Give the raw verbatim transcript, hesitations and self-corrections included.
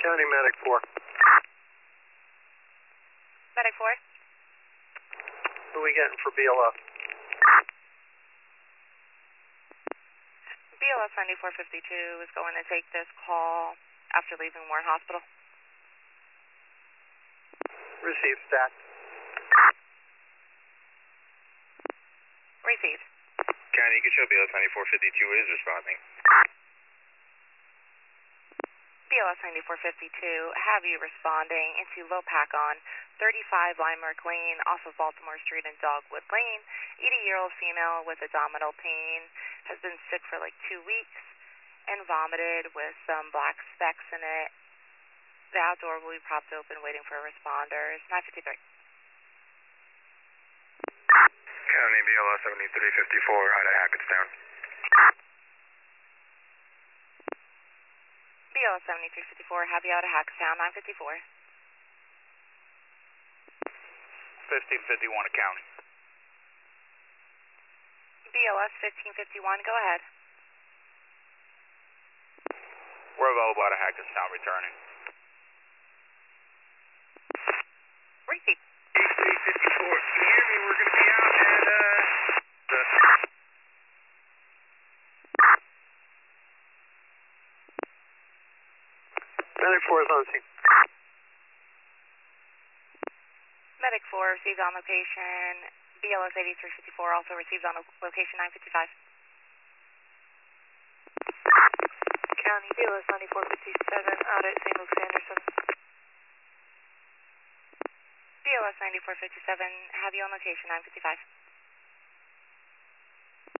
County Medic four. Medic four. Who are we getting for B L S? B L S ninety-four fifty-two is going to take this call after leaving Warren Hospital. Receive stat. Received. County, you can show B L S ninety-four fifty-two is responding. B L S ninety-four fifty-two, have you responding into Lopakon, thirty-five Limemark Lane off of Baltimore Street and Dogwood Lane. eighty-year-old female with abdominal pain, has been sick for like two weeks and vomited with some black specks in it. The outdoor will be propped open waiting for responders. nine fifty-three. County, B L S seventy-three fifty-four out of Hackettstown. B L S seventy-three fifty-four, have you out of Hackettstown, nine fifty-four. fifteen fifty-one to County. B L S fifteen fifty-one, go ahead. We're available out of Hackettstown, returning. Repeat. eighty-three fifty-four, can you hear me? We're going to be out at, uh, the... Medic four is on scene. Medic four received on location. B L S eighty-three fifty-four also received on location nine fifty-five. County, B L S ninety-four fifty-seven out at Saint Luke's Anderson. B L S ninety-four fifty-seven, have you on location nine fifty-five.